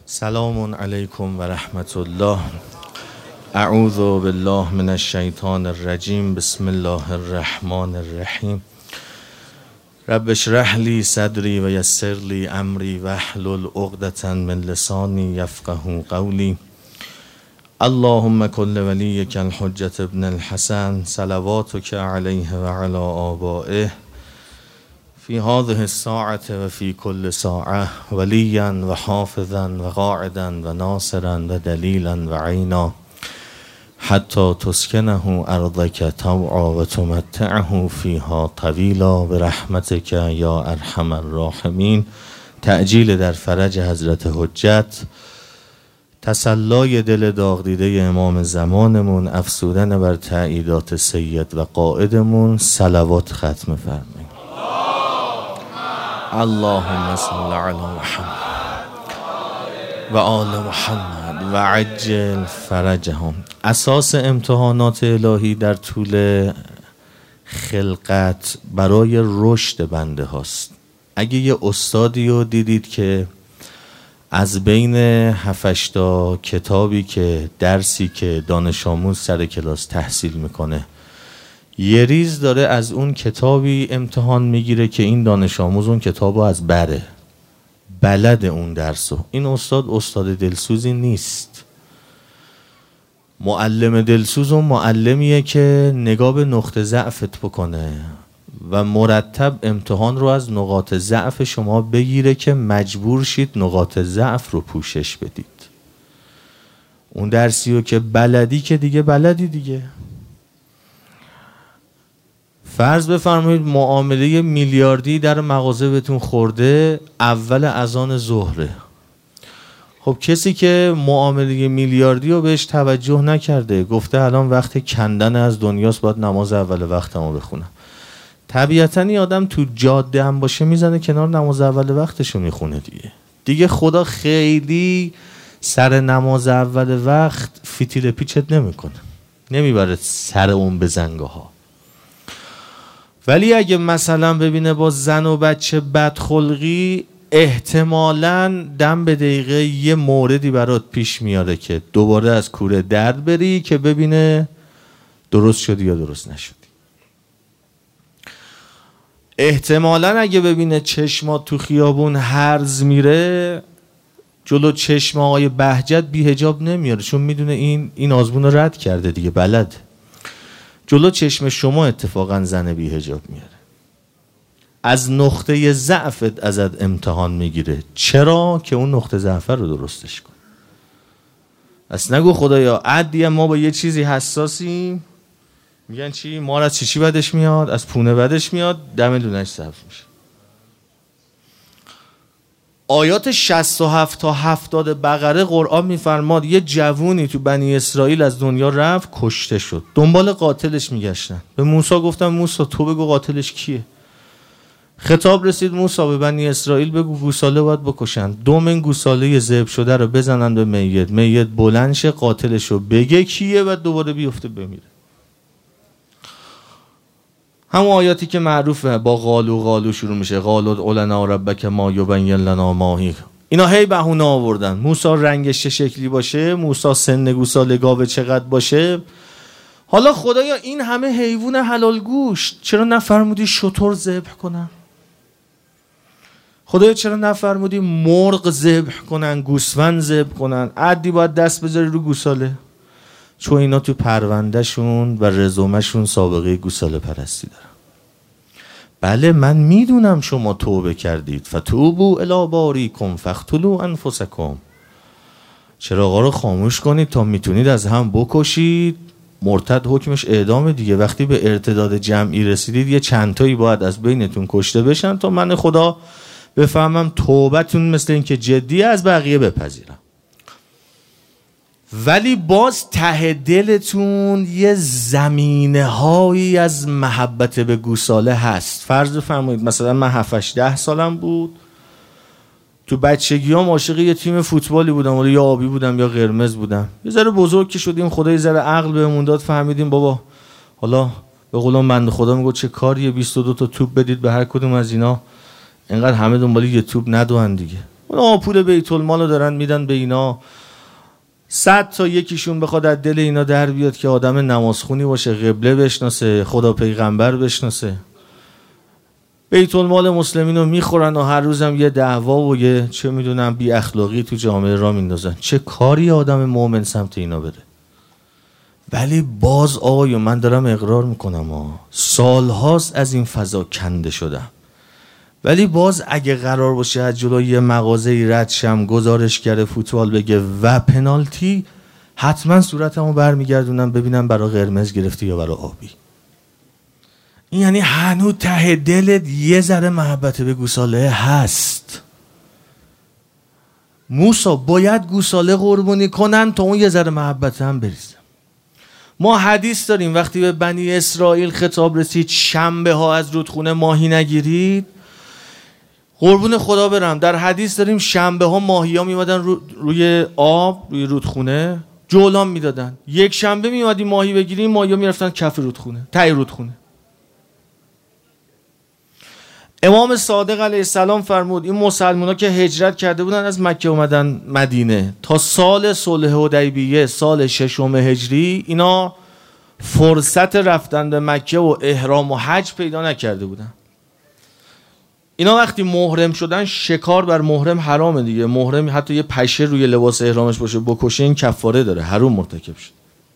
سلام علیکم و رحمت الله. اعوذ بالله من الشیطان الرجیم. بسم الله الرحمن الرحیم. رب اشرح لی صدری و یسر لی امری واحلل عقدة من لسانی یفقهوا قولی. اللهم کل ولیک الحجة ابن الحسن صلواتک علیه و علی آبائه فی هذه الساعة و فی کل ساعة ولیا و حافظا و قاعدا و ناصرا و دلیلا و عینا حتی تسکنه ارضک طوعا و تمتعه فیها طویلا برحمتک یا ارحم الراحمین. تعجیل در فرج حضرت حجت، تسلای دل داغ دیده امام زمانمون، افسودن بر تأییدات سید و قائدمون. صلوات ختم فرمایید. اللهم صل علی محمد و آل محمد و عجل فرجهم. اساس امتحانات الهی در طول خلقت برای رشد بنده هاست. اگه یه استادی رو دیدید که از بین 7-8 تا کتابی که درسی که دانش آموز سر کلاس تحصیل میکنه یه ریز داره از اون کتابی امتحان میگیره که این دانش آموز اون کتابو از بره بلد اون درسو، این استاد دلسوزی نیست. معلم دلسوز اون معلمیه که نگاه به نقطه ضعفت بکنه و مرتب امتحان رو از نقاط ضعف شما بگیره که مجبور شید نقاط ضعف رو پوشش بدید. اون درسی رو که بلدی که دیگه بلدی دیگه. فرض بفرمایید معامله میلیاردی در مغازه بهتون خورده اول اذان ظهره. خب کسی که معامله میلیاردی رو بهش توجه نکرده، گفته الان وقت کندن از دنیاست، باید نماز اول وقتمو بخونم. طبیعتاً این آدم تو جاده هم باشه میزنه کنار، نماز اول وقتشو میخونه دیگه خدا خیلی سر نماز اول وقت فتیل پیچت نمیکنه، نمیبره سر اون به زنگه ها. ولی اگه مثلا ببینه با زن و بچه بدخلقی، احتمالاً دم به دقیقه یه موردی برات پیش میاره که دوباره از کوره درد بری که ببینه درست شدی یا درست نشدی. احتمالاً اگه ببینه چشمات تو خیابون هرز میره، جلو چشم آقای بهجت بی حجاب نمیاره، چون میدونه این آزمون رو رد کرده دیگه، بلد. جلو چشم شما اتفاقا زن بی حجاب میاره، از نقطه ضعفت ازت امتحان میگیره. چرا؟ که اون نقطه ضعف رو درستش کن. اصلا نگو خدایا عدی ما با یه چیزی حساسیم، میگن چی؟ ما از چی بدش میاد؟ از پونه بدش میاد، دم دونش صرف میشه. آیات 67 تا 70 بقره قرآن میفرماد یه جوونی تو بنی اسرائیل از دنیا رفت، کشته شد، دنبال قاتلش میگشتن. به موسی گفتن موسی تو بگو قاتلش کیه. خطاب رسید موسی به بنی اسرائیل بگو گوساله باید بکشن، دم این گوساله ذبح شده رو بزنن به میت بلند شه، قاتلش رو بگه کیه و دوباره بیفته بمیره. همون آیاتی که معروفه با قالو شروع میشه، قالو ادع لنا ربک ما یبین لنا ما هی. اینا هی بهونه آوردن. موسی رنگش چه شکلی باشه، موسی سن گوساله گاوه چقدر باشه. حالا خدایا این همه حیوان حلال گوشت چرا نفرمودی شتر ذبح کنن؟ خدایا چرا نفرمودی مرغ ذبح کنن، گوسفند ذبح کنن؟ عدی باید دست بذاری رو گوساله، چون اینا تو پروندهشون و رزومهشون سابقه گوساله پرستی دارن. بله من میدونم شما توبه کردید، فتوبوا الی باریکم فاقتلوا انفسکم. چراغا رو خاموش کنید تا میتونید از هم بکشید. مرتد حکمش اعدام دیگه. وقتی به ارتداد جمعی رسیدید یه چند تایی باید از بینتون کشته بشن تا من خدا بفهمم توبتون مثل این که جدی از بقیه بپذیرم. ولی باز ته دلتون یه زمینه هایی از محبت به گوساله هست. فرض فرمایید مثلا من 7-10 سالم بود، تو بچگیام عاشق یه تیم فوتبالی بودم، ولی یا آبی بودم یا قرمز بودم. یه ذره بزرگ که شدیم خدا یه ذره عقل بهمون داد، فهمیدیم بابا حالا به قولم بنده خدا میگه چه کاریه 22 تا توپ بدید به هر کدوم از اینا، اینقدر همه دنبال یه توپ ندوئن دیگه. اونا پول بیت المال رو دارن میدن به اینا. 100 تا یکیشون بخواد از دل اینا در بیاد که آدم نمازخونی باشه، قبله بشناسه، خدا پیغمبر بشناسه، بیت المال مسلمین رو میخورن و هر روزم یه دعوا و یه چه میدونم بی اخلاقی تو جامعه را میندازن. چه کاری آدم مومن سمت اینا بره؟ ولی باز آقایون من دارم اقرار میکنم سالهاست از این فضا کنده شدم، ولی باز اگه قرار باشه از جلوی یه مغازه‌ای رد شم گزارشگر فوتبال بگه و پنالتی، حتما صورتمو برمیگردونم ببینم برای قرمز گرفتی یا برای آبی. این یعنی هنوز ته دلت یه ذره محبت به گوساله هست. موسی باید گوساله قربانی کنن تا اون یه ذره محبت هم بریزه. ما حدیث داریم وقتی به بنی اسرائیل خطاب رسید شنبه ها از رودخونه ماهی نگیرید، قربون خدا برم در حدیث داریم شنبه ها ماهی ها میمدن روی آب، روی رودخونه جولان میدادن. یک شنبه میمدی ماهی بگیریم، ماهی ها میرفتن کف رودخونه، ته رودخونه. امام صادق علیه السلام فرمود این مسلمان‌ها که هجرت کرده بودن از مکه اومدن مدینه تا سال صلح حدیبیه سال 6 هجری، اینا فرصت رفتن به مکه و احرام و حج پیدا نکرده بودن. اینا وقتی محرم شدن، شکار بر محرم حرامه دیگه، محرم حتی یه پشه روی لباس احرامش باشه بکشه این کفاره داره، حرام مرتکب شد.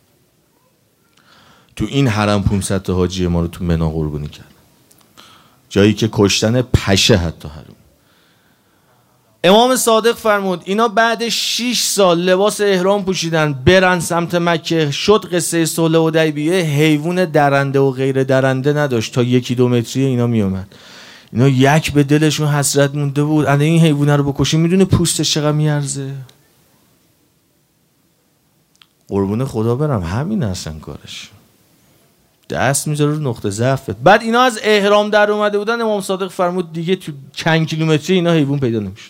تو این حرم 500 تا حاجی ما رو تو منا قربانی کرد، جایی که کشتن پشه حتی حرام. امام صادق فرمود اینا بعد 6 سال لباس احرام پوشیدن برن سمت مکه، شد قصه صلح حدیبیه، حیوان درنده و غیر درنده نداشت، تا 1-2 متری اینا میومد. اینا یک به دلشون حسرت مونده بود الان این حیوانه رو بکشیم، میدونه پوستش چقدر میارزه؟ قربون خدا برم همین اصلا کارش، دست میذاره رو نقطه ضعفت. بعد اینا از احرام در اومده بودن، امام صادق فرمود دیگه تو چند کیلومتری اینا حیوان پیدا نمیشد.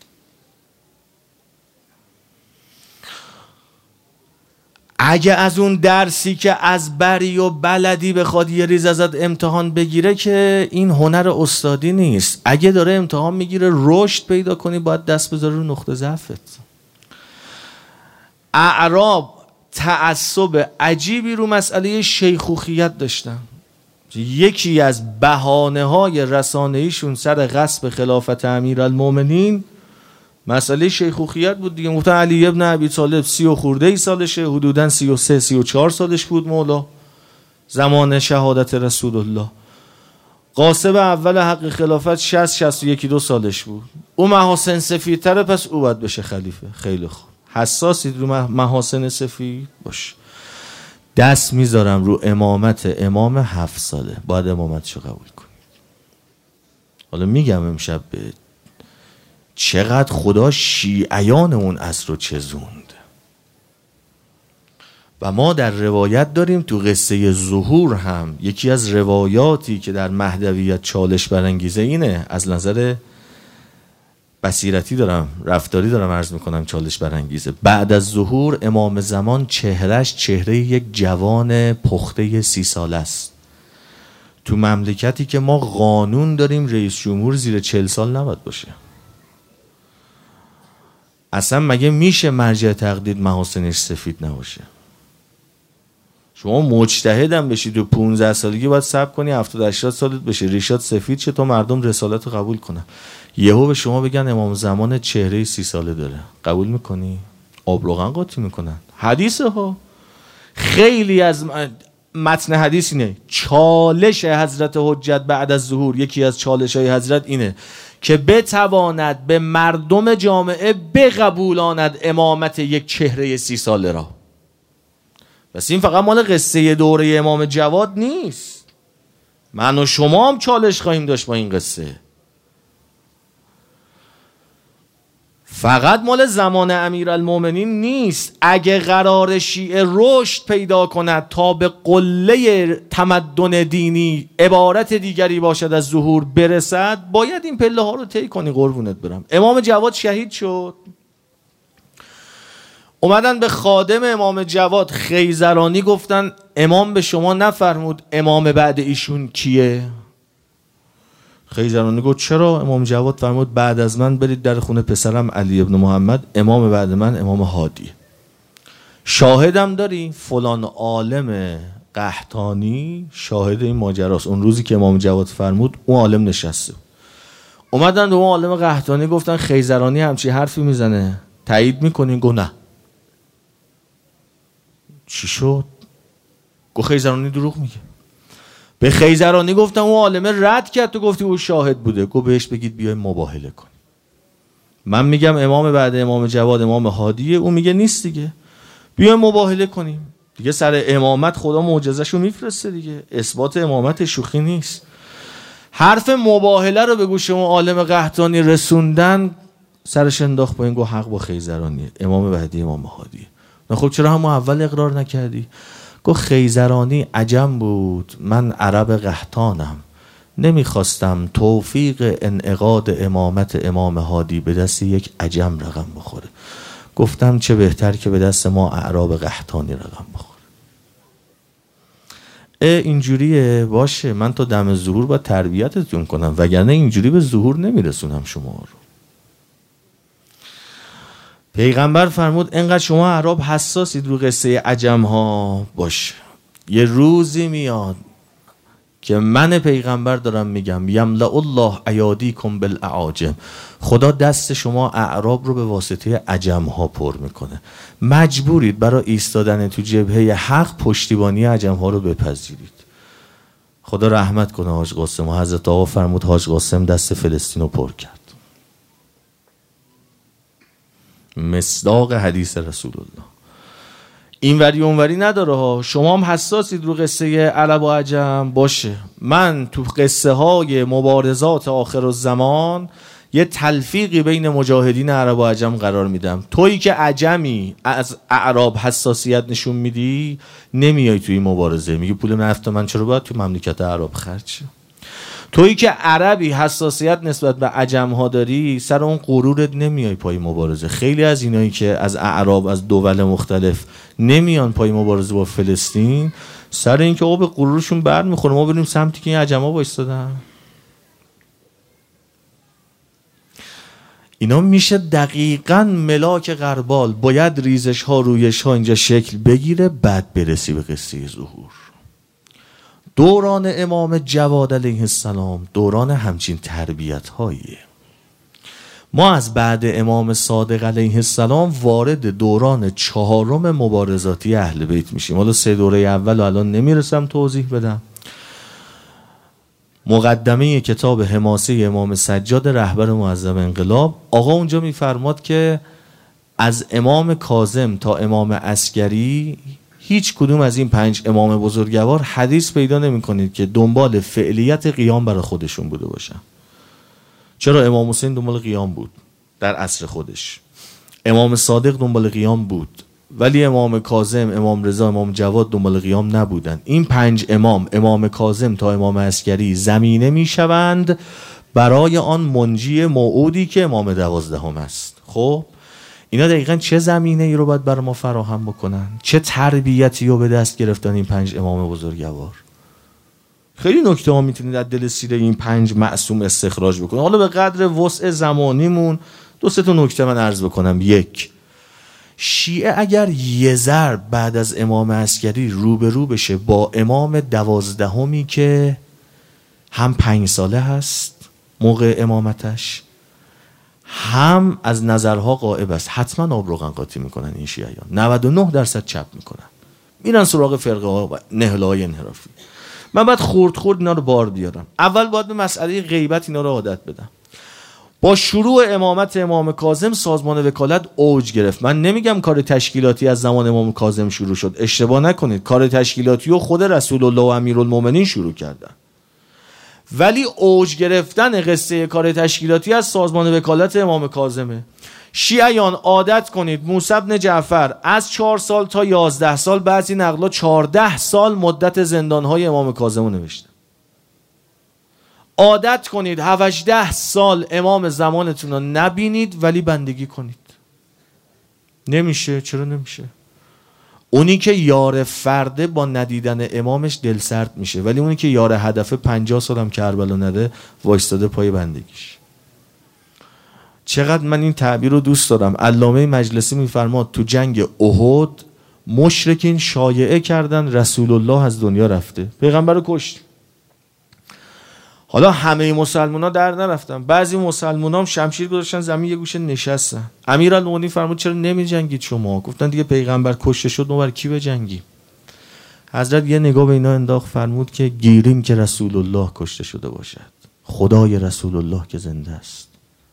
اگه از اون درسی که از بری و بلدی بخواد یه ریز ازت امتحان بگیره که این هنر استادی نیست. اگه داره امتحان میگیره رشد پیدا کنی، باید دست بذاره رو نقطه ضعفت. اعراب تعصب عجیبی رو مسئله شیخوخیت داشتن. یکی از بهانه‌های رسانه‌ایشون سر غصب خلافت امیرالمومنین مسئله شیخوخیت بود دیگه. گفتن علی ابن ابی طالب 30 و خورده ای سالشه، حدوداً 33-34 سالش بود مولا زمان شهادت رسول الله. قاسم اول حق خلافت 60-61-2 سالش بود. او محاسن سفیدتره، پس او باید بشه خلیفه. خیلی خوب، حساسید رو محاسن سفید باش. دست میذارم رو امامت امام 7 ساله، باید امامتشو قبول کنید. حالا میگم امشب به چقدر خدا شیعیان اون عصر رو چزوند. و ما در روایت داریم تو قصه ظهور هم یکی از روایاتی که در مهدویت چالش برانگیزه اینه، از نظر بصیرتی دارم رفتاری دارم عرض میکنم چالش برانگیزه. بعد از ظهور امام زمان چهرهش چهره یک جوان پخته 30 ساله است. تو مملکتی که ما قانون داریم رئیس جمهور زیر 40 سال نباید باشه. اصلا مگه میشه مرجع تقلید محاسنش سفید نباشه؟ شما مجتهدم بشید و 15 سالگی باید صبر کنی 70-80 سالت بشه ریشات سفید شه تا مردم رسالت رو قبول کنن. یهو به شما بگن امام زمان چهره 30 ساله داره، قبول میکنی؟ آب روغن قاطی میکنن. حدیثه ها، خیلی از متن حدیث اینه چالش حضرت حجت بعد از ظهور، یکی از چالش های حضرت اینه که بتواند به مردم جامعه بقبولاند امامت یک چهره 30 ساله را. بس این فقط مال قصه دوره امام جواد نیست، من و شما هم چالش خواهیم داشت با این قصه. فقط مال زمان امیرالمومنین نیست. اگه قرار شیعه رشد پیدا کند تا به قله تمدن دینی عبارت دیگری باشد از ظهور برسد، باید این پله ها رو طی کنی. قربونت برم. امام جواد شهید شد، اومدن به خادم امام جواد خیزرانی گفتن امام به شما نفرمود امام بعد ایشون کیه؟ خیزرانی گفت چرا؟ امام جواد فرمود بعد از من برید در خونه پسرم علی ابن محمد، امام بعد من امام هادی. شاهدم داری؟ فلان عالم قحطانی شاهد این ماجراست. اون روزی که امام جواد فرمود اون عالم نشسته. اومدن به اون عالم قحطانی گفتن خیزرانی همچی حرفی میزنه، تایید میکنین؟ گفت نه. چی شد؟ گفت خیزرانی دروغ میگه. به خیزرانی گفتن اون عالم رد کرد، تو گفتی اون شاهد بوده. گفت بهش بگید بیایم مباهله کنیم. من میگم امام بعد امام جواد امام هادیه، اون میگه نیست دیگه. بیایم مباهله کنیم دیگه. سر امامت خدا معجزه‌شو میفرسته دیگه. اثبات امامت شوخی نیست. حرف مباهله رو به گوش اون عالم قحطانی رسوندن، سرش انداخت با این گفت حق با خیزرانیه، امام بعدی امام هادیه. نه خب چرا همون اول اقرار نکردی؟ گفت خیزرانی عجم بود، من عرب قحطانم، نمیخواستم توفیق انعقاد امامت امام هادی به دست یک عجم رقم بخوره. گفتم چه بهتر که به دست ما اعراب قحطانی رقم بخوره. اینجوریه باشه، من تا دم ظهور باید تربیتتون کنم، وگرنه اینجوری به ظهور نمیرسونم شما رو. پیغمبر فرمود انقدر شما اعراب حساسید رو قصه عجم ها، باشه یه روزی میاد که من پیغمبر دارم میگم یملأ الله ایادیکم بالاعاجم، خدا دست شما اعراب رو به واسطه عجم ها پر میکنه. مجبورید برای ایستادن تو جبهه حق پشتیبانی عجم ها رو بپذیرید. خدا رحمت کنه حاج قاسم. و حضرت آقا فرمود حاج قاسم دست فلسطین رو پر کرد. مصداق حدیث رسول الله. این وری اون وری نداره ها. شما هم حساسید رو قصه عرب و عجم، باشه. من تو قصه های مبارزات آخر الزمان یه تلفیقی بین مجاهدین عرب و عجم قرار میدم. تویی که عجمی از اعراب حساسیت نشون میدی، نمیای توی مبارزه، میگی پول نفت من چرا باید تو مملکت عرب خرج شه؟ تویی که عربی حساسیت نسبت به عجم ها داری، سر اون غرورت نمیای پای مبارزه. خیلی از اینایی که از اعراب از دول مختلف نمیان پای مبارزه با فلسطین، سر این که به غرورشون بر میخوره. ما بریم سمتی که این عجم ها وایستادن. اینا میشه دقیقاً ملاک غربال. باید ریزش ها رویش ها اینجا شکل بگیره، بعد برسی به قصه ظهور. دوران امام جواد علیه السلام دوران همچین تربیت هاییه. ما از بعد امام صادق علیه السلام وارد دوران 4 مبارزاتی اهل بیت میشیم. حالا 3 دوره اول الان نمیرسم توضیح بدم. مقدمه کتاب حماسه امام سجاد رهبر معظم انقلاب، آقا اونجا میفرماد که از امام کاظم تا امام عسکری هیچ کدوم از این 5 امام بزرگوار حدیث پیدا نمی کنید که دنبال فعلیت قیام برای خودشون بوده باشن. چرا؟ امام حسین دنبال قیام بود در عصر خودش، امام صادق دنبال قیام بود، ولی امام کاظم، امام رضا، امام جواد دنبال قیام نبودن. این 5 امام کاظم تا امام عسکری زمینه می شوند برای آن منجی موعودی که امام 12 است. خب اینا دقیقاً چه زمینه ای رو باید برای ما فراهم بکنن؟ چه تربیتی رو به دست گرفتن این 5 امام بزرگوار؟ خیلی نکته ها میتونید از دل سیره این 5 معصوم استخراج بکنید. حالا به قدر وسع زمانیمون 2-3 تا نکته من عرض بکنم. 1، شیعه اگر یه ضرب بعد از امام عسکری روبرو بشه با امام 12 که هم 5 ساله هست موقع امامتش، هم از نظرها غائب است، حتما آب روغن قاطی میکنن این شیعیان. 99% چپ میکنن، میرن سراغ فرقه ها و نهله های انحرافی. من باید خورد اینا رو بار بیارم. اول باید به مسئله غیبت اینا رو عادت بدم. با شروع امامت امام کاظم سازمان وکالت اوج گرفت. من نمیگم کار تشکیلاتی از زمان امام کاظم شروع شد، اشتباه نکنید، کار تشکیلاتی رو خود رسول الله و امیرالمومنین شروع کردن، ولی اوج گرفتن قصه کار تشکیلاتی از سازمان وکالت امام کاظمه. شیعیان عادت کنید موسی بن جعفر از 4 سال تا 11 سال، بعضی نقلا 14 سال مدت زندانهای امام کاظم نوشته. عادت کنید 18 سال امام زمانتون رو نبینید ولی بندگی کنید. نمیشه. چرا نمیشه؟ اونی که یار فرده با ندیدن امامش دل سرد میشه، ولی اونی که یار هدفه 50 سالم کربلا نده وایستاده پای بندگیش. چقدر من این تعبیر رو دوست دارم. علامه مجلسی میفرماد تو جنگ احد مشرکین شایعه کردن رسول الله از دنیا رفته، پیغمبر رو کشت. حالا همه مسلمان‌ها در نرفتن، بعضی مسلمان‌ها هم شمشیر گذاشتن زمین یه گوشه نشستن. امیرالمومنین فرمود چرا نمی‌جنگید شما؟ گفتن دیگه پیغمبر کشته شد، ما بر کی بجنگیم؟ حضرت یه نگاه به اینا انداخت، فرمود که گیریم که رسول الله کشته شده باشد، خدای رسول الله که زنده است.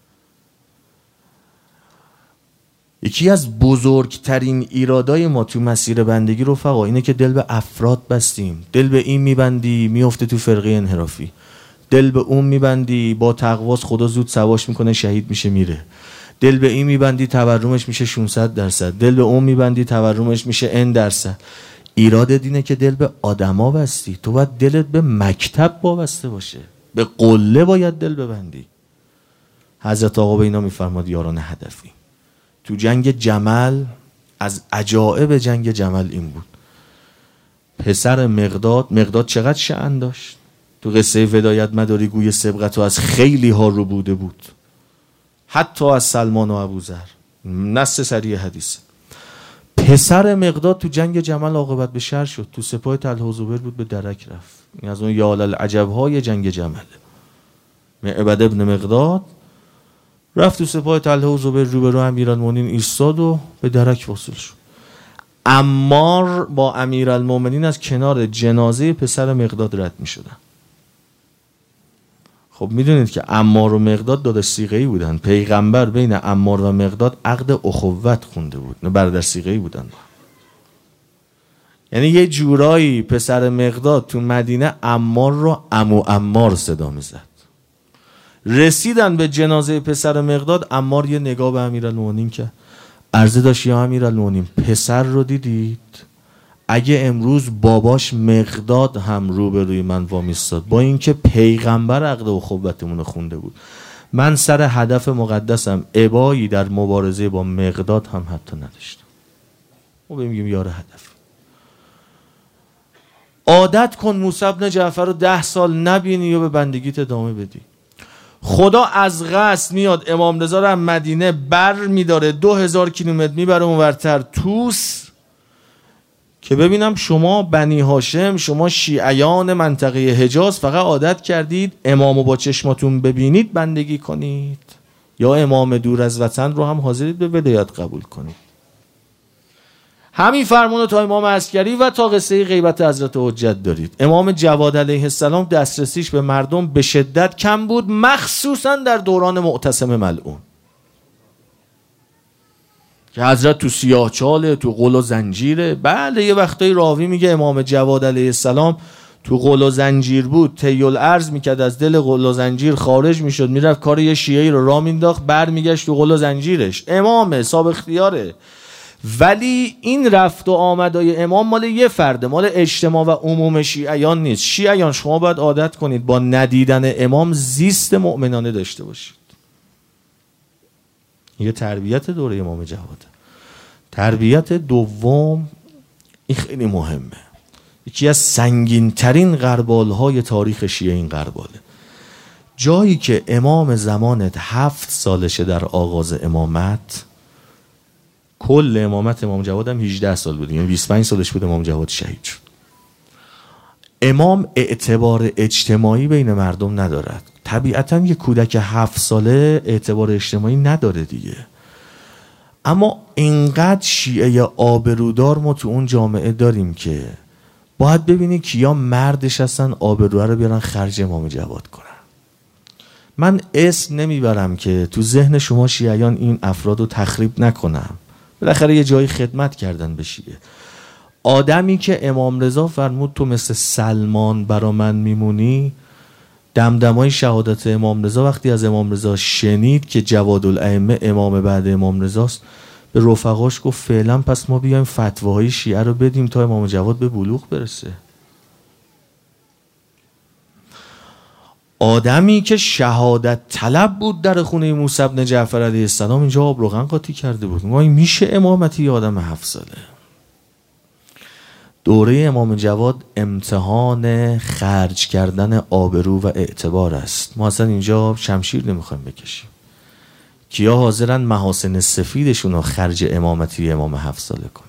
یکی از بزرگترین ایرادای ما تو مسیر بندگی رفقا اینه که دل به افراد بستیم. دل به این میبندی میفته تو فرقه انحرافی، دل به اون میبندی با تقواس خدا زود سواش میکنه شهید میشه میره، دل به این میبندی تورمش میشه 600%، دل به اون میبندی تورمش میشه N%. ایراد دینه که دل به آدما بستی. تو باید دلت به مکتب وابسته باشه، به قله باید دل ببندی. حضرت آقا به اینا میفرماد یاران هدفی. تو جنگ جمل از عجائب جنگ جمل این بود، پسر مقداد چقدر شأن داشت. تو قصه ولایت مداری گوی سبقت و از خیلی ها رو بوده بود، حتی از سلمان و ابوذر، نص صریح حدیث. پسر مقداد تو جنگ جمل عاقبت به شر شد، تو سپاه طلحه و زبیر بود به درک رفت. این از اون یال العجب های جنگ جمل. معبد ابن مقداد رفت تو سپاه طلحه و زبیر، روبرو امیرالمومنین ایستاد و به درک وصول شد. عمار با امیرالمومنین از کنار جنازه پسر مقداد رد می شدن. خب میدونید که عمار و مقداد داداش صیغه‌ای بودن. پیغمبر بین عمار و مقداد عقد اخوت خونده بود، نه برادر صیغه‌ای بودن. یعنی یه جورایی پسر مقداد تو مدینه عمار رو عمو عمار صدا میزد. رسیدن به جنازه پسر مقداد، عمار یه نگاه به امیرالمومنین که عرضه داشت یا امیرالمومنین پسر رو دیدید؟ اگه امروز باباش مقداد هم روبروی من وامیستاد، با اینکه پیغمبر عقد اخوتمون رو خونده بود، من سر هدف مقدسم ابایی در مبارزه با مقداد هم حتی نداشتم. ما میگیم یار هدف. عادت کن موسی بن جعفر رو 10 سال نبینی و به بندگیت ادامه بدی. خدا از قصد میاد امام رضا رو مدینه بر میداره 2000 کیلومتر میبره اونورتر توس که ببینم شما بنی هاشم، شما شیعیان منطقه حجاز فقط عادت کردید امامو با چشماتون ببینید بندگی کنید، یا امام دور از وطن رو هم حاضرید به ولایت قبول کنید. همین فرمونو تا امام عسکری و تا قصه غیبت حضرت حجت دارید. امام جواد علیه السلام دسترسیش به مردم به شدت کم بود، مخصوصا در دوران معتصم ملعون که حضرت تو سیاهچاله، تو قل و زنجیره. بله یه وقتایی راوی میگه امام جواد علیه السلام تو قل و زنجیر بود، طی الارض میکرد، از دل قل و زنجیر خارج میشد، میرفت کار یه شیعی رو راه مینداخت، برمیگشت تو قل و زنجیرش. امامه، صاحب اختیاره. ولی این رفت و آمدای امام مال یه فرده، مال اجتماع و عموم شیعیان نیست. شیعیان شما باید عادت کنید با ندیدن امام زیست مؤمنانه داشته باشید. یه تربیت دوره امام جواده. تربیت دوم این خیلی مهمه، یکی از سنگین ترین غربال‌های تاریخ شیعه این غرباله. جایی که امام زمانت 7 سالشه در آغاز امامت، کل امامت امام جواد هم 18 سال بود، یعنی 25 سالش بود امام جواد شهید شد. امام اعتبار اجتماعی بین مردم ندارد. طبیعتاً یه کودک 7 ساله اعتبار اجتماعی نداره دیگه، اما اینقدر شیعه آبرودار ما تو اون جامعه داریم که باید ببینی کیا مردش هستن آبروه رو بیارن خرج امام جواد کنن. من اسم نمیبرم که تو ذهن شما شیعیان این افراد رو تخریب نکنم، بالاخره یه جایی خدمت کردن به شیعه. آدمی که امام رضا فرمود تو مثل سلمان برا من میمونی، دمدمای شهادت امام رضا وقتی از امام رضا شنید که جواد الائمه امام بعد امام رضاست، به رفقاش گفت فعلا پس ما بیایم فتواهای شیعه رو بدیم تا امام جواد به بلوغ برسه. آدمی که شهادت طلب بود در خونه موسی بن جعفر علیه السلام، اینجا آب روغن قاطی کرده بود. ما میشه امامتی آدم 7 ساله؟ دوره امام جواد امتحان خرج کردن آبرو و اعتبار است. ما اصلا اینجا شمشیر نمیخوایم بکشیم. کیا حاضرن محاسن سفیدشون رو خرج امامتی امام 7 ساله کنن؟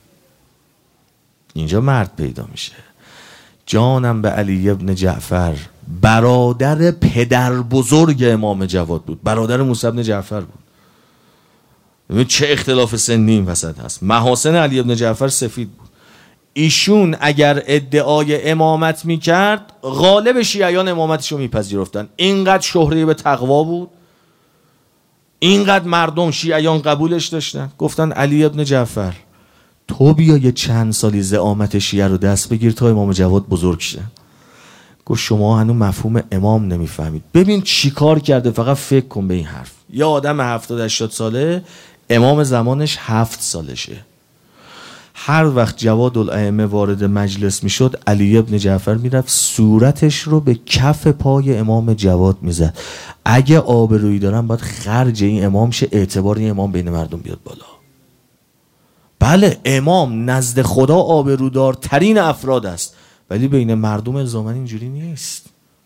اینجا مرد پیدا میشه. جانم به علی ابن جعفر، برادر پدر بزرگ امام جواد بود، برادر موسی ابن جعفر بود. ببین چه اختلاف سنی این وسط هست. محاسن علی ابن جعفر سفید بود. ایشون اگر ادعای امامت میکرد غالب شیعیان امامتش رو میپذیرفتن. اینقدر شهره به تقوا بود، اینقدر مردم شیعیان قبولش داشتن. گفتن علی ابن جعفر تو بیا یه چند سالی زعامت شیعه رو دست بگیر تا امام جواد بزرگ شه. گفت شما هنوز مفهوم امام نمیفهمید. ببین چی کار کرده، فقط فکر کن به این حرف. یه آدم 70-80 ساله، امام زمانش 7 سالشه. هر وقت جواد الائمه وارد مجلس میشد، علی ابن جعفر میرفت صورتش رو به کف پای امام جواد میزد. اگه آبرویی دارن باید خرج این امام شه، اعتبار این امام بین مردم بیاد بالا. بله امام نزد خدا آبرودارترین افراد است، ولی بین مردم الزاما اینجوری نیست.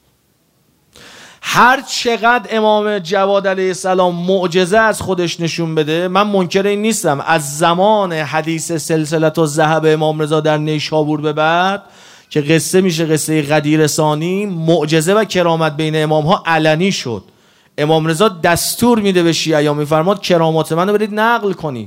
هر چقدر امام جواد علیه السلام معجزه از خودش نشون بده، من منکر این نیستم. از زمان حدیث سلسله الذهب امام رضا در نیشابور به بعد که قصه میشه قصه غدیر ثانی، معجزه و کرامت بین امام ها علنی شد. امام رضا دستور میده به شیعیان، میفرماد کرامات منو برید نقل کنید.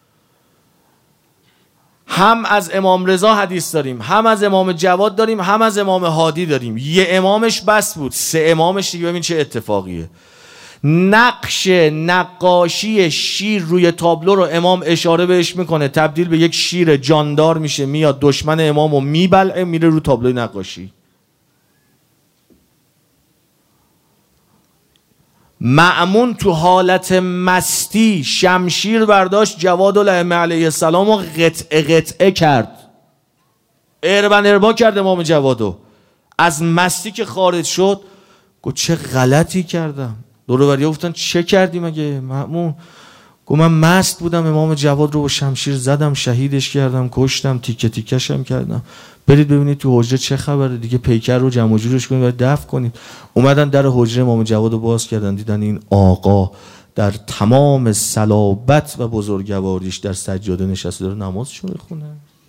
هم از امام رضا حدیث داریم، هم از امام جواد داریم، هم از امام هادی داریم. یه امامش بس بود، 3 امامش دیگه ببین چه اتفاقیه. نقش نقاشی شیر روی تابلو رو امام اشاره بهش میکنه، تبدیل به یک شیر جاندار میشه، میاد دشمن امامو میبلعه، میره رو تابلوی نقاشی. مأمون تو حالت مستی شمشیر برداشت، جواد الائمه علیه السلام رو قطعه کرد، اربا کرد امام جوادو. از مستی که خارج شد گفت چه غلطی کردم. دور و بریا گفتن چه کردی مگه مأمون؟ گفت من مست بودم، امام جواد رو با شمشیر زدم، شهیدش کردم، کشتم، تیکه تیکشم کردم. برید ببینید تو حجره چه خبره دیگه، پیکر رو جمع و جورش کنید و دفن کنید. اومدن در حجره امام جواد رو باز کردن، دیدن این آقا در تمام صلابت و بزرگواریش در سجاده نشسته داره نمازشو میخونه.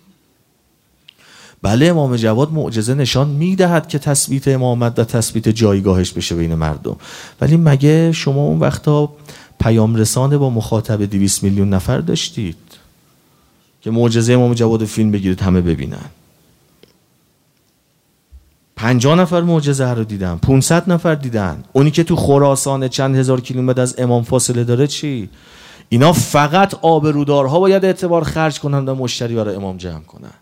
بله امام جواد معجزه نشان میدهد که تثبیت امامت و تثبیت جایگاهش بشه بین مردم، ولی مگه شما اون وقتا پیام رسانه با مخاطب 200 میلیون نفر داشتید که معجزه امام جواد فیلم بگیرید همه ببینن؟ 50 نفر معجزه رو دیدن، 500 نفر دیدن. اونی که تو خراسان چند هزار کیلومتر از امام فاصله داره چی؟ اینا فقط آبرودارها باید اعتبار خرج کنن و مشتری برای امام جمع کنن.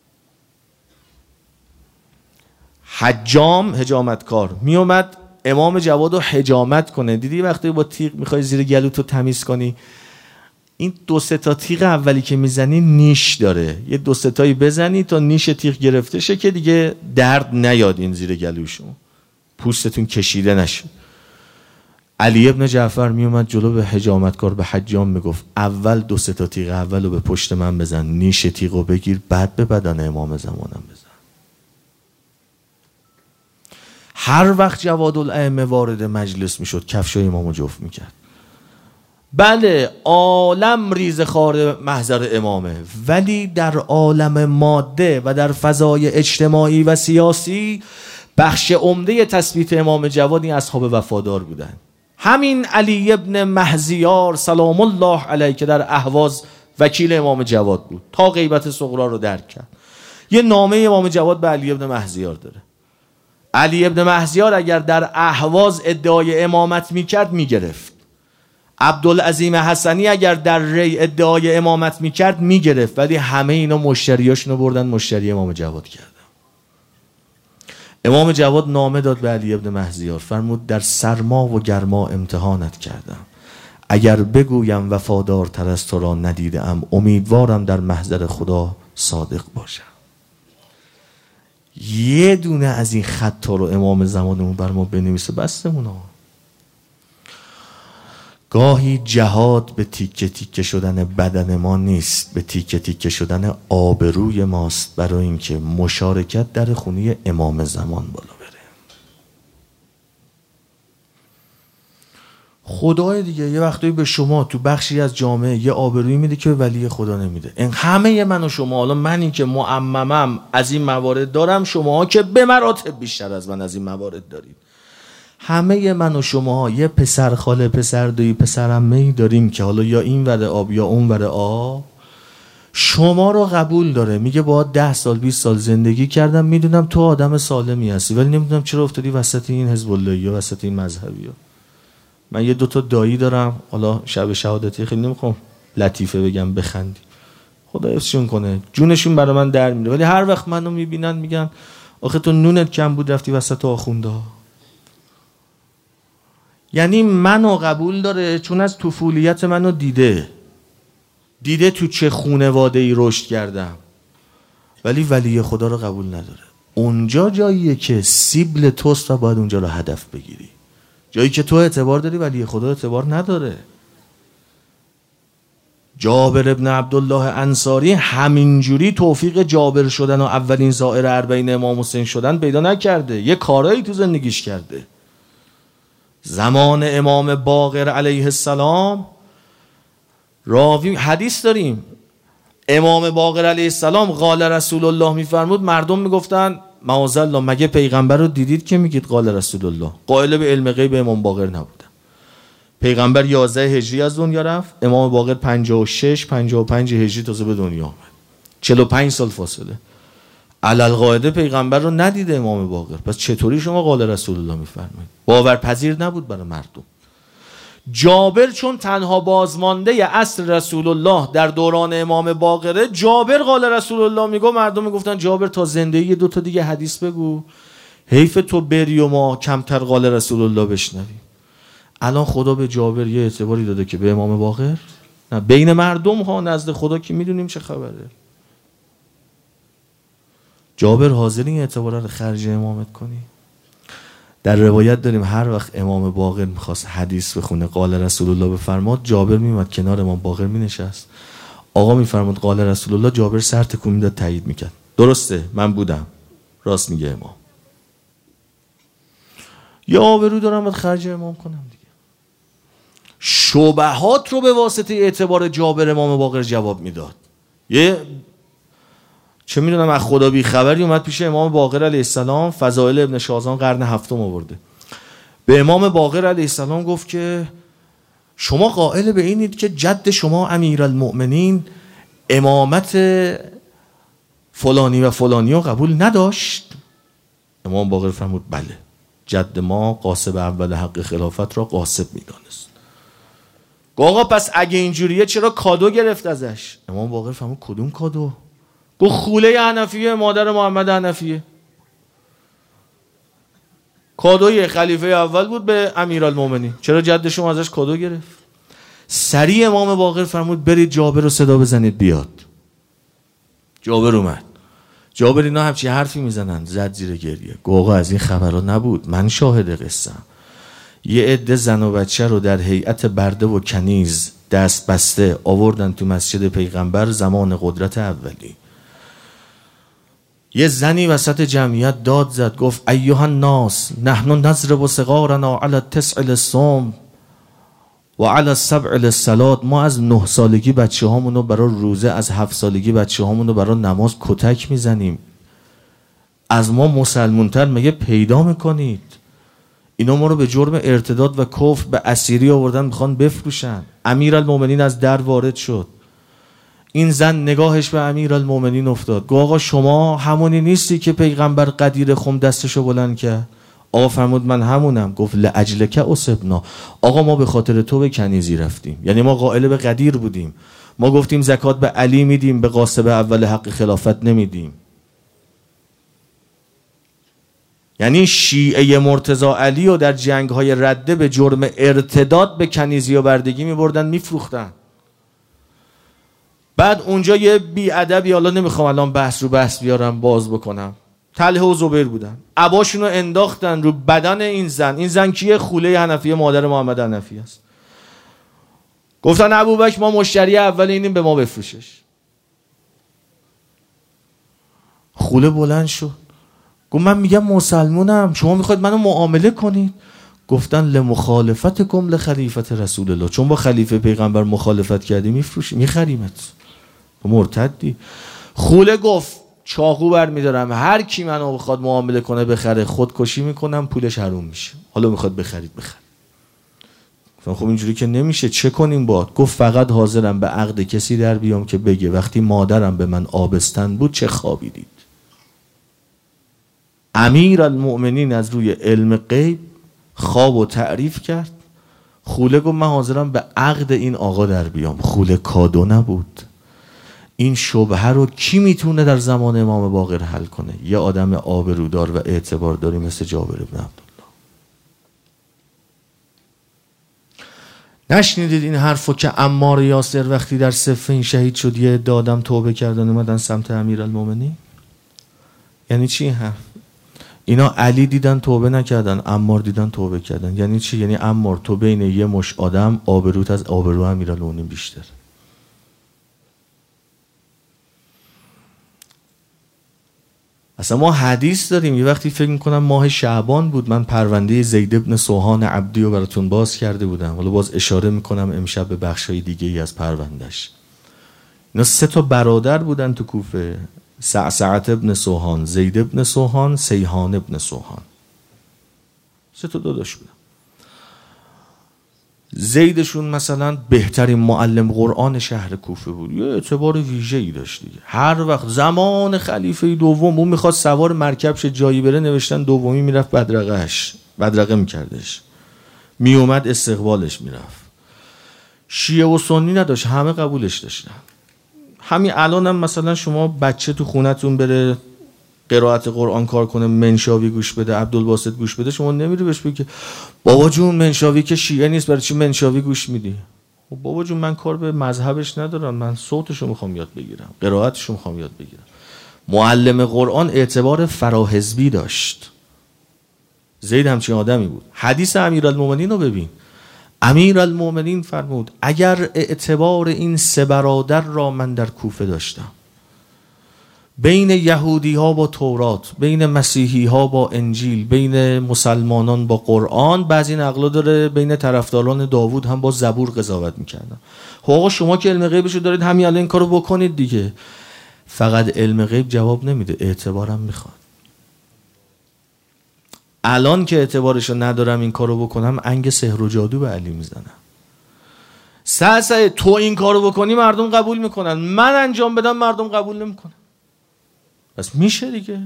حجام حجامتکار می اومد امام جواد رو حجامت کنه. دیدی وقتی با تیغ میخوای زیر گلوتو تمیز کنی، این 2-3 تا تیغ اولی که میزنی نیش داره، یه 2-3 تایی بزنی تا نیش تیغ گرفته شه که دیگه درد نیاد این زیر گلوشون، پوستتون کشیده نشه. علی ابن جعفر می اومد جلو به حجامتکار، به حجام میگفت اول 2-3 تا تیغ اول رو به پشت من بزن، نیش تیغ رو بگیر، بعد به بدن امام زمانم بزن. هر وقت جواد الائمه وارد مجلس میشد کفشای امامو جفت میکرد. بله عالم ریزه خوار محضر امامه، ولی در عالم ماده و در فضای اجتماعی و سیاسی بخش عمده تثبیت امام جواد این اصحاب وفادار بودن. همین علی ابن مهزیار سلام الله علیه که در اهواز وکیل امام جواد بود تا غیبت صغرا رو درک کرد، یه نامه امام جواد به علی ابن مهزیار داره. علی ابن مهزیار اگر در اهواز ادعای امامت میکرد میگرفت. عبدالعظیم حسنی اگر در ری ادعای امامت میکرد میگرفت، ولی همه اینا مشتریاشونو بردن مشتری امام جواد کردن. امام جواد نامه داد به علی ابن مهزیار، فرمود در سرما و گرما امتحانت کردم، اگر بگویم وفادارتر از تو را ندیدم، امیدوارم در محضر خدا صادق باشم. یه دونه از این خطا رو امام زمانمون بر ما بنویسه بستمون ها. گاهی جهاد به تیکه تیکه شدن بدن ما نیست، به تیکه تیکه شدن آبروی ماست، برای اینکه مشارکت در خونی امام زمان بالا بره. خدای دیگه یه وقتایی به شما تو بخشی از جامعه یه آبرویی میده که ولی خدا نمیده. این همه من و شما، حالا منی که معممم از این موارد دارم، شماها که به مراتب بیشتر از من از این موارد دارید، همه من و شماها یه پسر خاله، پسر دویی، پسر عمه‌ای داریم که حالا یا این ور آب یا اون ور آب شما رو قبول داره، میگه با 10 سال 20 سال زندگی کردم، میدونم تو آدم سالمی هستی، ولی نمیدونم چرا افتادی وسط این حزب اللهی یا وسط این مذهبی ها. من یه 2 تا دایی دارم، حالا شب شهادتی خیلی نمیخوام لطیفه بگم بخندی، خدا حفظشون کنه، جونشون برای من در میره، ولی هر وقت منو میبینن میگن آخه تو نونت کم بود رفتی وسط آخونده ها. یعنی منو قبول داره چون از طفولیت منو دیده تو چه خانواده‌ای رشد کردم، ولی خدا رو قبول نداره. اونجا جاییه که سیبل توست و باید اونجا رو هدف بگیری. جایی که تو اعتبار داری ولی خدا اعتبار نداره. جابر ابن عبدالله انصاری همینجوری توفیق جابر شدن و اولین زائر اربعین امام حسین شدن پیدا نکرده، یه کارایی تو زندگیش کرده. زمان امام باقر علیه السلام راوی حدیث داریم، امام باقر علیه السلام قال رسول الله میفرمود، مردم میگفتن معاذالله مگه پیغمبر رو دیدید که میگید قال رسول الله؟ قائل به علم غیب امام باقر نبودن. پیغمبر 11 هجری از دنیا رفت، امام باقر 56 55 هجری تازه به دنیا آمد، 45 سال فاصله. علالقاعده پیغمبر رو ندیده امام باقر، پس چطوری شما قال رسول الله میفرمایید؟ باورپذیر نبود برای مردم. جابر چون تنها بازمانده عصر رسول الله در دوران امام باقره، جابر قال رسول الله میگو، مردم میگفتن جابر تا زندگی 2 تا دیگه حدیث بگو، حیف تو بری و ما کمتر قال رسول الله بشنویم. الان خدا به جابر یه اعتباری داده که به امام باقر نه، بین مردم ها نزد خدا که میدونیم چه خبره. جابر حاضر این اعتباره رو خرج امامت کنی؟ در روایت داریم هر وقت امام باقر میخواست حدیث بخونه قال رسول الله بفرماد، جابر میومد کنار امام باقر مینشست، آقا میفرماد قال رسول الله، جابر سر تکون میداد تایید میکرد، درسته من بودم، راست میگه امام. یا آبرو دارم باید خرج امام کنم دیگه. شبهات رو به واسطه اعتبار جابر امام باقر جواب میداد. یه چه میدونم از خدا بی خبری اومد پیش امام باقر علیه السلام، فضائل ابن شازان قرن 7 آورده، به امام باقر علیه السلام گفت که شما قائل به اینید که جد شما امیرالمؤمنین امامت فلانی و فلانی رو قبول نداشت؟ امام باقر فرمود بله، جد ما قاسب اول حق خلافت را قاسب میدانست. آقا پس اگه اینجوریه چرا کادو گرفت ازش؟ امام باقر فرمود کدوم کادو؟ گفت خوله حنفیه، مادر محمد حنفیه. کادوی خلیفه اول بود به امیرالمومنین، چرا جد شما ازش کادو گرفت؟ سریع امام باقر فرمود برید جابر رو صدا بزنید بیاد. جابر اومد. جابر اینا همچی حرفی میزنن، زد زیر گریه. آقا از این خبرها نبود، من شاهد قصه‌ام. یه عده زن و بچه رو در هیئت برده و کنیز دست بسته آوردن تو مسجد پیغمبر زمان قدرت اولی. یه زنی وسط جمعیت داد زد، گفت ایها الناس نحن نضرب صغارنا علی التسع للصوم و علی السبع للصلاة. ما از 9 سالگی بچه هامونو برای روزه، از 7 سالگی بچه هامونو برای نماز کتک میزنیم. از ما مسلمونتر مگه پیدا میکنید؟ اینا ما رو به جرم ارتداد و کفر به اسیری آوردن، میخوان بفروشن. امیرالمومنین از در وارد شد. این زن نگاهش به امیرالمومنین افتاد، گفت آقا شما همونی نیستی که پیغمبر قدیر خم دستشو بلند کرد؟ آقا فرمود من همونم. گفت لاجلک اصبنا، آقا ما به خاطر تو به کنیزی رفتیم، یعنی ما قائل به قدیر بودیم، ما گفتیم زکات به علی میدیم، به قاسب اول حق خلافت نمیدیم. یعنی شیعه مرتضی علی رو در جنگ‌های رده به جرم ارتداد به کنیزی و بردگی میبردن میفروختن. بعد اونجا یه بی‌ادبی، حالا نمیخوام الان بحث بیارم باز بکنم، طلحه و زبیر بودن، عباشون رو انداختن رو بدن این زن. این زن کیه؟ خوله حنفیه، مادر محمد حنفی است. گفتن ابوبکر ما مشتری اول اینیم، به ما بفروشش. خوله بلند شد گفت من میگم مسلمونم، شما میخواید منو معامله کنید؟ گفتن لمخالفتکم لخلیفه رسول الله، چون با خلیفه پیغمبر مخالفت کردی میخریمت، تو مرتدی. خوله گفت چاقو برمیدارم، هر کی منو بخواد معامله کنه بخره خودکشی میکنم، پولش حروم میشه. حالا میخواد بخرید بخرید. خب اینجوری که نمیشه، چه کنیم باهات؟ گفت فقط حاضرم به عقد کسی در بیام که بگه وقتی مادرم به من آبستن بود چه خوابی دید. امیر المؤمنین از روی علم غیب خواب و تعریف کرد. خوله گفت من حاضرم به عقد این آقا در بیام. خوله کادو نبود. این شبهه رو کی میتونه در زمان امام باقر حل کنه؟ یه آدم آبرودار و اعتبارداری مثل جابر بن عبدالله. نشنیدید این حرفو که عمار یاسر وقتی در صفین شهید شد یه عده آدم توبه کردن اومدن سمت امیرالمومنین؟ یعنی چی این حرف؟ اینا علی دیدن توبه نکردن، عمار دیدن توبه کردن. یعنی چی؟ یعنی عمار تو بین یه مش آدم آبروت از آبرو امیرالمومنین بیشتر. اصلا ما حدیث داریم. یه وقتی فکر میکنم ماه شعبان بود، من پرونده زید بن سوهان عبدی رو براتون باز کرده بودم. حالا باز اشاره میکنم امشب به بخشای دیگه ای از پروندهش. اینا 3 برادر بودن تو کوفه: سعسعت ابن سوهان، زید ابن سوهان، سیحان ابن سوهان. 3 داداش بودن. زیدشون مثلا بهترین معلم قرآن شهر کوفه بود، یه اعتبار ویژه‌ای داشت دیگه. هر وقت زمان خلیفه دوم اون میخواد سوار مرکب شه جایی بره، نوشتن دومی میرفت بدرقه میکردش، میومد استقبالش میرفت. شیعه و سنی نداشت، همه قبولش داشتن. همین الانم مثلا شما بچه تو خونتون بره قرائت قرآن کار کنه، منشاوی گوش بده، عبدالباسط گوش بده، شما نمیری بهش بگی که بابا جون منشاوی که شیعه نیست، برای چی منشاوی گوش میدی؟ بابا جون من کار به مذهبش ندارم، من صوتشو میخوام یاد بگیرم، قرائتشو میخوام یاد بگیرم. معلم قرآن اعتبار فراحزبی داشت. زید همچین آدمی بود. حدیث امیرالمومنین رو ببین. امیرالمومنین فرمود اگر اعتبار این 3 برادر را من در کوفه داشتم، بین یهودی ها با تورات، بین مسیحی ها با انجیل، بین مسلمانان با قرآن، بعضی نقلا داره بین طرفداران داوود هم با زبور قضاوت میکردن. آقا شما که علم غیبشو دارید همین الان این کارو بکنید دیگه. فقط علم غیب جواب نمیده، اعتبارم میخواد. الان که اعتبارشو ندارم این کارو بکنم، انگ سحر و جادو به علی میزنم. سعی تو این کارو بکنی مردم قبول میکنن، من انجام بدم مردم قبول نمیکنن. پس میشه دیگه.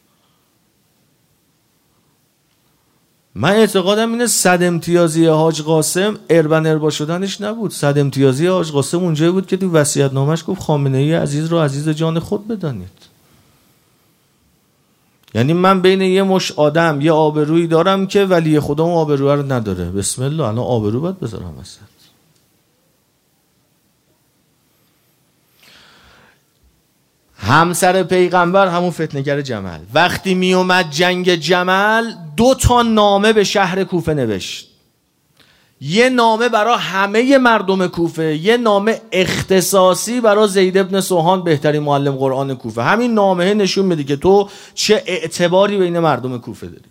من اعتقادم اینه 100 امتیازی حاج قاسم اربن اربا شدنش نبود. 100 امتیازی حاج قاسم اونجایی بود که تو وصیت‌نامه‌اش گفت خامنه‌ای عزیز رو عزیز جان خود بدانید. یعنی من بین یه مش آدم یه آبرویی دارم که ولی خودم آبروی رو نداره. بسم الله الان آبرو باید بذارم وسط. همسر پیغمبر همون فتنه‌گر جمل، وقتی می اومد جنگ جمل 2 نامه به شهر کوفه نوشت. یه نامه برای همه مردم کوفه، یه نامه اختصاصی برای زید ابن سوهان بهترین معلم قرآن کوفه. همین نامه نشون میده که تو چه اعتباری بین مردم کوفه داری.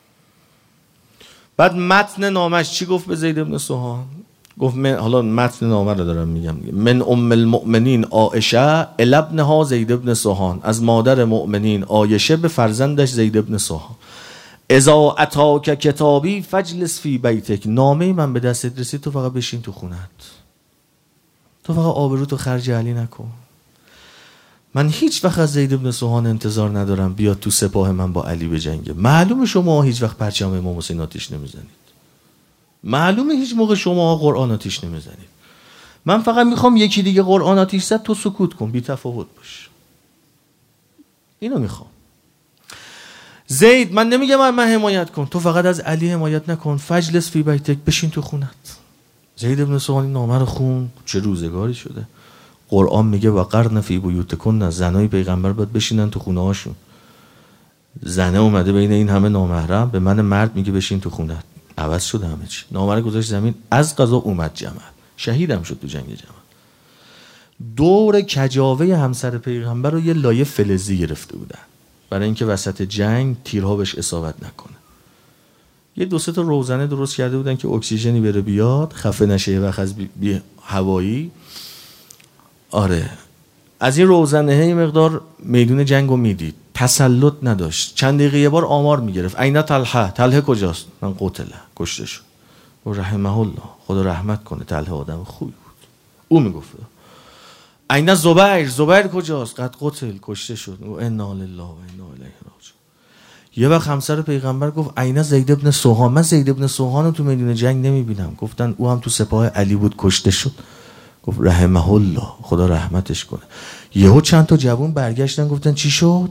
بعد متن نامش چی گفت به زید ابن سوهان؟ گفت حالا متن نامه رو دارم میگم، من ام المؤمنین عایشه الی ابنها زید ابن سوهان، از مادر مؤمنین عایشه به فرزندش زید ابن سوهان. اذا اتاک کتابی فجلس فی بیتک، نامه من به دستت رسید تو فقط بشین تو خونت، تو فقط آبروتو خرج علی نکن. من هیچ وقت از زید ابن سوهان انتظار ندارم بیاد تو سپاه من با علی بجنگه. معلومه شما هیچ وقت پرچم امام حسین آتیش نمیزنید، معلومه هیچ موقع شما قرآن آتیش نمیزنید. من فقط میخوام یکی دیگه قرآن آتیش زد تو سکوت کن، بی تفاوت باش. اینو میخوام. زید من نمیگم من حمایت کن، تو فقط از علی حمایت نکن، فجلس فی بیتک، بشین تو خونت. زید ابن سوهان این نامه رو خون، چه روزگاری شده. قرآن میگه وقرن فی بیوتکن، زنای پیغمبر باید بشینن تو خونه هاشون. زنه اومده بین این همه نامحرم به من مرد میگه بشین تو خونت. عوض شده همه چی. نامه رو گذاشت زمین، از قضا اومد جمل. شهیدم شد تو جنگ جمل. دور کجاوه همسر پیغمبر رو یه لایه فلزی گرفته بودن برای اینکه وسط جنگ تیرها بهش اصابت نکنه. یه 2-3 تا روزنه درست کرده بودن که اکسیژنی بره بیاد، خفه نشه یه وقت از بی هوایی. آره از این روزنه یه مقدار میدون جنگو میدید، تسلط نداشت. چند دقیقه یه بار آمار میگرفت اینا طلحه کجاست؟ من قتله، کشته شد. و رحمه الله، خدا رحمت کنه، طلحه آدم خوبی بود. او میگفت اینا زبیر کجاست؟ قد قتل، کشته شد. و انا لله و انا الیه راجعون. یه وقت همسر پیغمبر گفت اینا زید ابن سوحان؟ من زید ابن سوحان رو تو میدون جنگ نمیبینم. گفتن او هم تو سپاه علی بود، کشته شد. گفت رحمه الله، خدا رحمتش کنه. یهو چند تا جوون برگشتن گفتن چی شد؟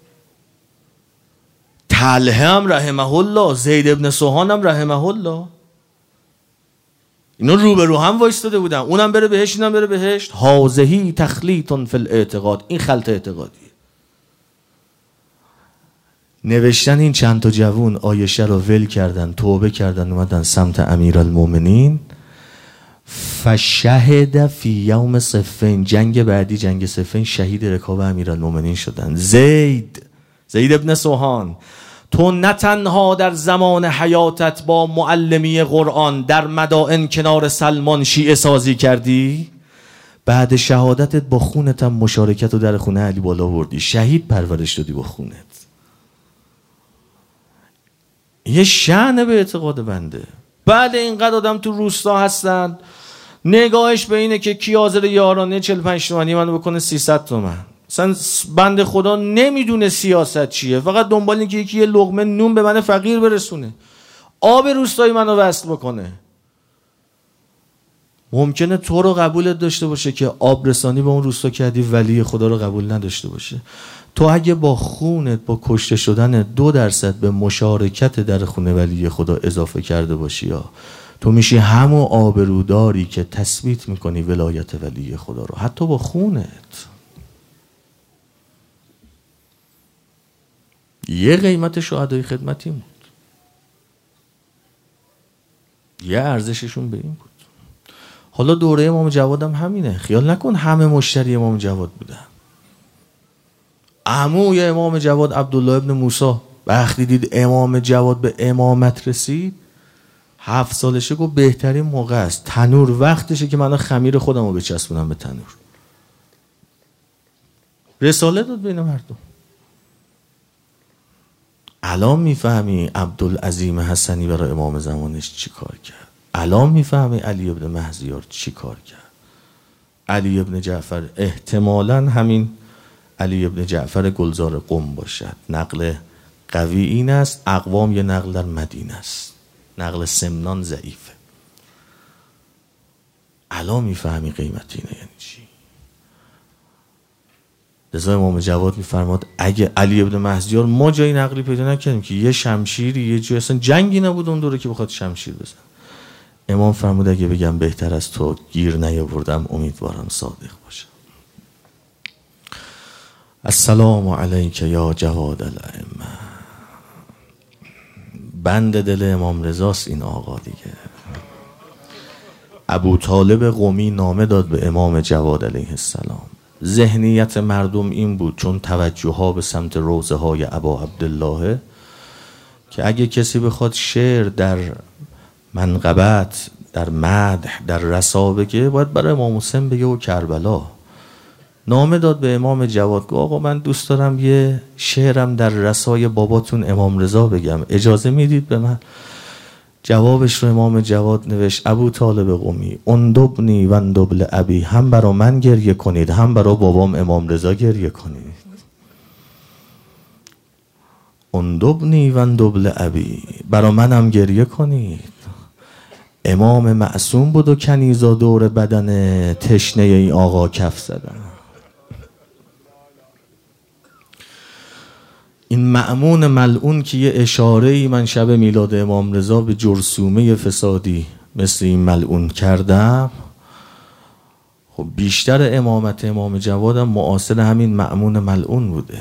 طلحه هم رحمه الله، زید ابن سوحان هم رحمه الله. اینا رو به رو هم وایستاده بودن، اونم بره بهشت اینم بره بهشت. هازهی تخلیط فی الاعتقاد، این خلط اعتقادیه. نوشتن این چند تا جوون عایشه رو ول کردن، توبه کردن، اومدن سمت امیرالمومنین. فشهد فی یوم صفین، جنگ بعدی جنگ صفین، شهید رکاب امیرالمومنین شدن. زید ابن سوحان، تو نه تنها در زمان حیاتت با معلمی قرآن در مدائن کنار سلمان شیعه سازی کردی، بعد شهادتت با خونت هم مشارکت رو در خونه علی بالا بردی، شهید پرورش دادی با خونت. یه شأن به اعتقاد بنده. بعد اینقدر آدم تو روستا هستن نگاهش به اینه که کی حاضر یارانه 45 تومانی منو بکنه 300 تومن. مثلا بنده خدا نمیدونه سیاست چیه، فقط دنبال اینه که یکی یه لقمه نون به من فقیر برسونه، آب روستایی منو وصل بکنه. ممکنه تو رو قبولت داشته باشه که آب رسانی به اون روستا کردی، ولی خدا رو قبول نداشته باشه. تو اگه با خونت، با کشته شدن 2% به مشارکت در خونه ولی خدا اضافه کرده باشی، یا تو میشی همون آبروداری که تثبیت میکنی ولایت ولی خدا رو، حتی با خونت. یه قیمت شهدای خدمتی بود، یه ارزششون به این بود. حالا دوره امام جواد هم همینه. خیال نکن همه مشتری امام جواد بودن. عموی امام جواد عبدالله ابن موسی وقتی دید امام جواد به امامت رسید 7 سالشه، گفت بهترین موقع است، تنور وقتشه که من خمیر خودم رو بچسبونم به تنور. رساله داد بین مردم. الان میفهمی عبدالعظیم حسنی برای امام زمانش چی کار کرد. الان میفهمی علی ابن مهزیار چی کار کرد. علی ابن جعفر احتمالاً همین علی ابن جعفر گلزار قم باشد. نقل قوی این است، اقوام یه نقل در مدینه است، نقل سمنان ضعیفه. الان میفهمی قیمت اینه یعنی چی. لذا امام جواد میفرماد اگه علی ابن مهزیار ما جایی نقلی پیدا نکردیم که یه شمشیری یه جایی، اصلا جنگی نبود اون دوره که بخواد شمشیر بزن. امام فرمود اگه بگم بهتر از تو گیر نیاوردم، امیدوارم صادق باشم. السلام علیک یا جواد الائمه. بند دل امام رضاست این آقا دیگه. ابو طالب قمی نامه داد به امام جواد علیه السلام. ذهنیت مردم این بود، چون توجه ها به سمت روضه های ابا عبدالله، که اگه کسی بخواد شعر در منقبت، در مدح، در رسا بگه، باید برای امام حسین بگه و کربلا. نامه داد به امام جواد، گفت آقا من دوست دارم یه شعرم در رسای باباتون امام رضا بگم، اجازه میدید به من؟ جوابش رو امام جواد نوشت: ابو طالب قمی، اندبنی و اندبل ابی، هم برا من گریه کنید هم برا بابام امام رضا گریه کنید. اندبنی و اندبل ابی، برا منم گریه کنید. امام معصوم بود و کنیزا دور بدن تشنه این آقا کف زدن. این مأمون ملعون که یه اشاره‌ای من شب میلاد امام رضا به جرثومه فسادی مثل این ملعون کردم، خب بیشتر امامت امام جوادم معاصر همین مأمون ملعون بوده.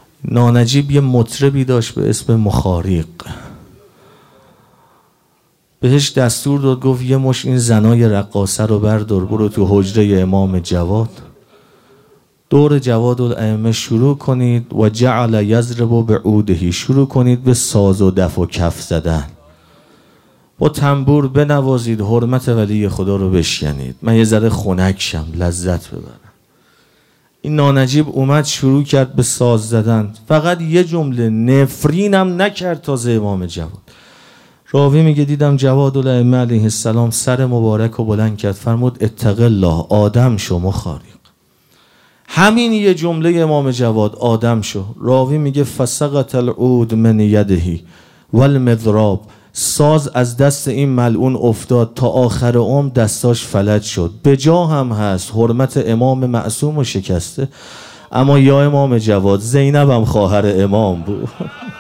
نانجیب یه مطربی داشت به اسم مخاریق. بهش دستور داد، گفت یه مش این زنای رقاصه رو بردار برو تو حجره امام جواد، دور جواد الائمه شروع کنید و جعل یضرب بعوده، شروع کنید به ساز و دف و کف زدن، با تنبور بنوازید، حرمت ولی خدا رو بشکنید، من یه ذره خنک شم لذت ببرم. این نانجیب اومد شروع کرد به ساز زدن، فقط یه جمله نفرینم نکرد تازه امام جواد. راوی میگه دیدم جواد الائمه علیه السلام سر مبارک رو بلند کرد، فرمود اتق الله، آدم شو مخارق. همین یه جمله امام جواد، آدم شو. راوی میگه فسقط العود من یده والمضراب، ساز از دست این ملعون افتاد تا آخر عمر دستاش فلج شد. به جا هم هست حرمت امام معصوم و شکسته، اما یا امام جواد، زینب هم خواهر امام بود.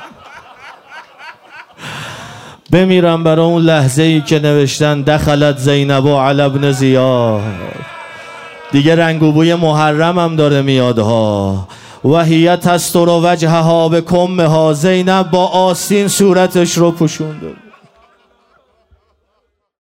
بمیرم برای اون لحظه ای که نوشتن دخلت زینب و علی ابن زیاد. دیگه رنگ و بوی محرم هم داره میادها. وهیه تستر وجهها به کمها، زینب با آستین صورتش رو پوشونده.